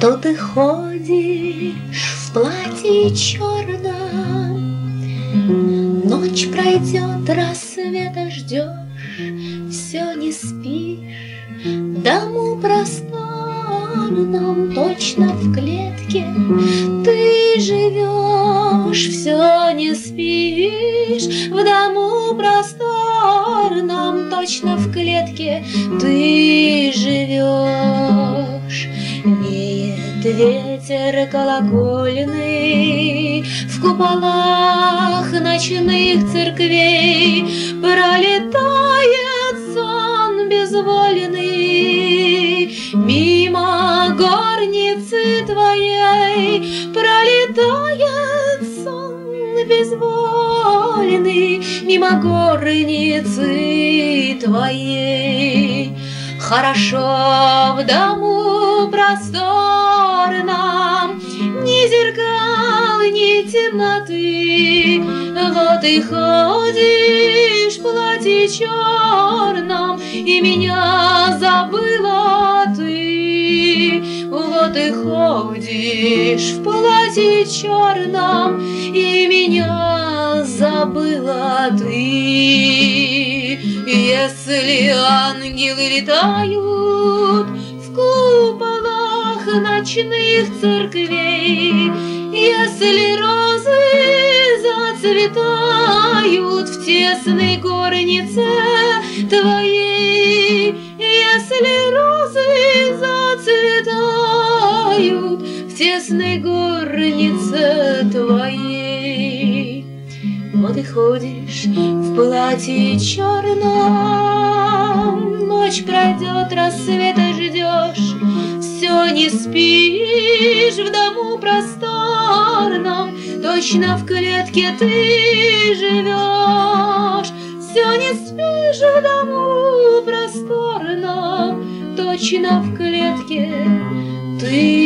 Что ты ходишь в платье черном, ночь пройдет, рассвета ждешь, все не спишь, дому просторном, точно в клетке ты живешь, все не спишь, в дому просторном, точно в клетке ты живешь. Веет ветер колокольный в куполах ночных церквей, пролетает сон безвольный мимо горницы твоей, пролетает сон безвольный мимо горницы твоей. Хорошо в дому просторном, ни зеркал, ни темноты, вот и ходишь в платье черном, и меня забыла ты. Вот и ходишь в платье черном, и меня забыла ты. Если ангелы летают в куполах ночных церквей, если розы зацветают в тесной горнице твоей, если розы зацветают в тесной горнице твоей. Вот и ходишь в платье черном, ночь пройдет, рассвета ждешь, все не спишь, в дому просторном, точно в клетке ты живешь. Все не спишь, в дому просторном, точно в клетке ты